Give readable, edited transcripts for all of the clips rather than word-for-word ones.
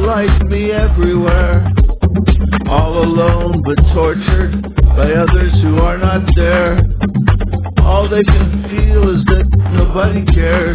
like me everywhere, all alone but tortured by others who are not there. All they can feel is that nobody cares.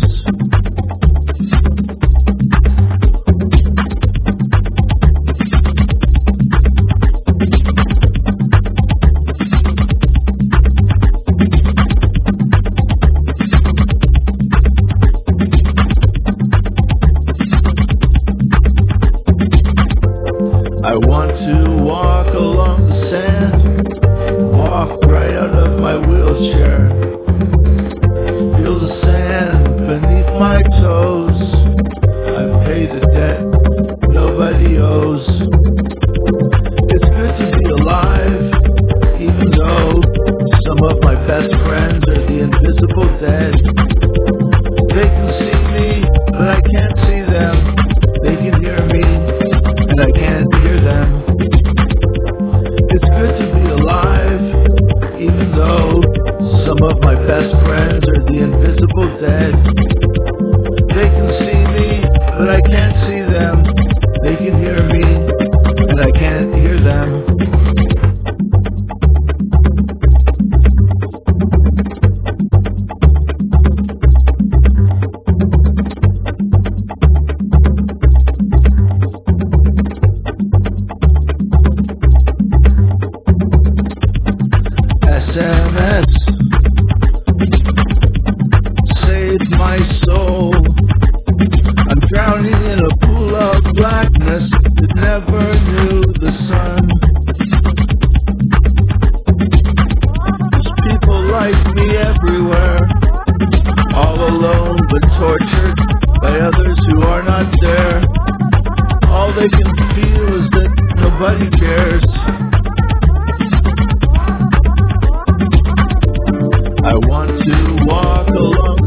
I want to walk along the sand, walk right out of my wheelchair, feel the sand beneath my toes. I've paid a debt nobody owes. It's good to be alive, even though some of my best friends are the invisible dead. They can see me, but I can't see them. They can hear me, and I can't hear them. It's good to be alive, even though some of my best friends are the invisible dead. They can see me, but I can't see them. They can hear me, and I can't hear them. SMS saved my soul. I'm drowning in a pool of blackness that never knew the sun. There's people like me everywhere, all alone but tortured by others who are not there. All they can feel is that nobody cares. I want to walk along